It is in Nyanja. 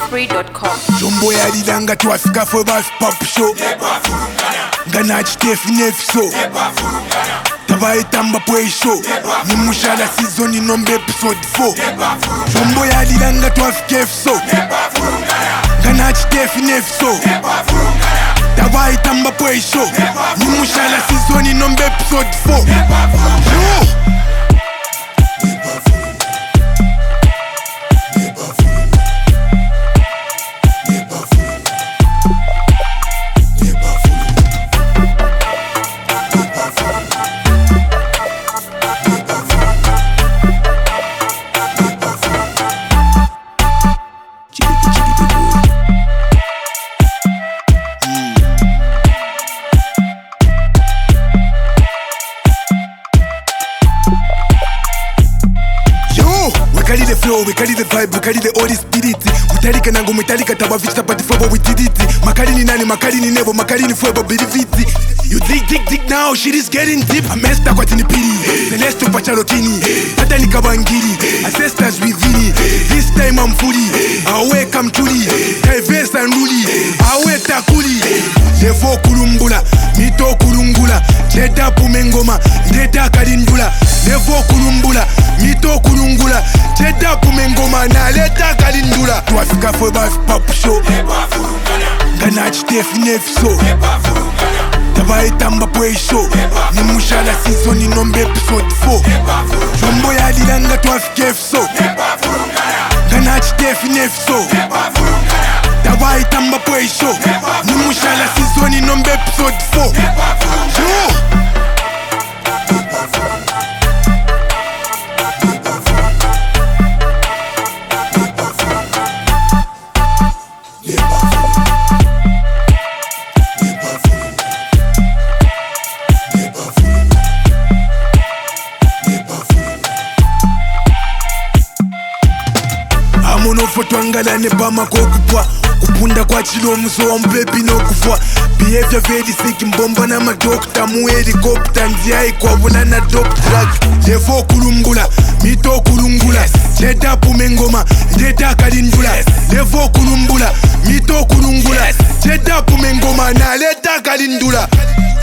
ZambianHighlife.com. Jumbo yalilanga twafika fwe bafi pop show ngana chitefi nefiso tabaitamba pwe show ni mushala season nombe episode 4 Jumbo yalilanga twafika efiso ngana chitefi nefiso tabaitamba pwe show ni mushala season nombe episode 4 we carry the vibe, we carry the Holy Spirit. Mutalika nango mutalika tabavichita pati fobo we did it. Makari ni nani, makari ni nebo, makari ni fobo believe it. You dig now, shit is getting deep. Amesta kwa tini pili, Celeste pachalotini. Hata ni kabangiri, ancestors within. This time I'm fully, awe kamchuli. Kaives and ruli, awe takuli. Levo kulumbula, mito kulungula. Cheda pumengoma, ndeta kalindula. Levo kulumbula, mito kulungula. Cheda pumengoma na leta kalindula. Twafika fwe bafi pop show ngana chitefi nefiso tabaitamba pwe show ni mushala season nombe episode 4 Jumbo yalilanga twafika efiso ngana chitefi nefiso tabaitamba pwe show ni mushala season nombe episode 4 Amonofo twangala ne bama kokupwa kupunda kwa chilo muso wa mbebi no kufwa behavior very sick mbomba na madokta mu helicopter nziai kwa vuna na dope drug levo kulungula mito kulungula cheta pumengoma ndeta kalindula levo kulumbula mito kulungula cheta pumengoma na leta kalindula